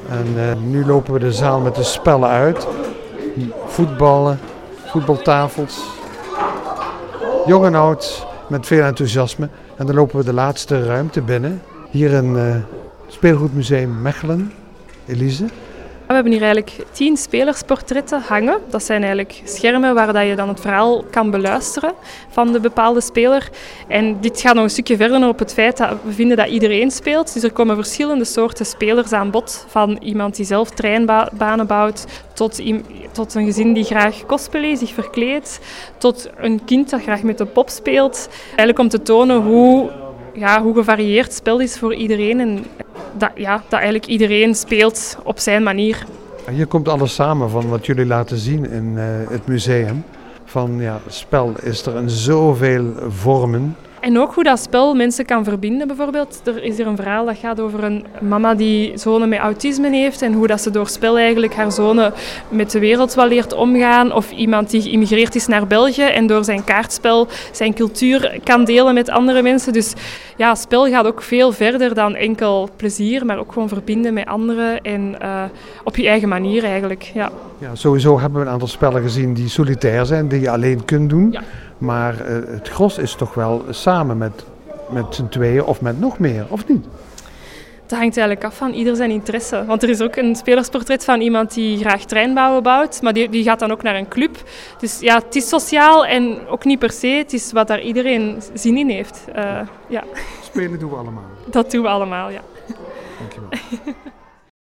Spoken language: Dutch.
En nu lopen we de zaal met de spellen uit. Voetballen, voetbaltafels. Jong en oud, met veel enthousiasme. En dan lopen we de laatste ruimte binnen. Hier in Speelgoedmuseum Mechelen. Elise. We hebben hier eigenlijk 10 spelersportretten hangen. Dat zijn eigenlijk schermen waar je dan het verhaal kan beluisteren van de bepaalde speler. En dit gaat nog een stukje verder op het feit dat we vinden dat iedereen speelt. Dus er komen verschillende soorten spelers aan bod. Van iemand die zelf treinbanen bouwt, tot een gezin die graag cosplaye, zich verkleedt, tot een kind dat graag met de pop speelt. Eigenlijk om te tonen hoe gevarieerd het spel is voor iedereen. En dat eigenlijk iedereen speelt op zijn manier. Hier komt alles samen van wat jullie laten zien in het museum. Van spel is er in zoveel vormen. En ook hoe dat spel mensen kan verbinden bijvoorbeeld. Er is hier een verhaal dat gaat over een mama die zonen met autisme heeft en hoe dat ze door spel eigenlijk haar zonen met de wereld wel leert omgaan. Of iemand die geïmmigreerd is naar België en door zijn kaartspel zijn cultuur kan delen met andere mensen. Dus ja, spel gaat ook veel verder dan enkel plezier, maar ook gewoon verbinden met anderen en op je eigen manier eigenlijk. Ja. Ja, sowieso hebben we een aantal spellen gezien die solitair zijn, die je alleen kunt doen. Ja. Maar het gros is toch wel samen met z'n tweeën of met nog meer, of niet? Dat hangt eigenlijk af van ieder zijn interesse. Want er is ook een spelersportret van iemand die graag treinbouwen bouwt, maar die gaat dan ook naar een club. Dus ja, het is sociaal en ook niet per se. Het is wat daar iedereen zin in heeft. Ja. Spelen doen we allemaal. Dat doen we allemaal, ja. Dankjewel.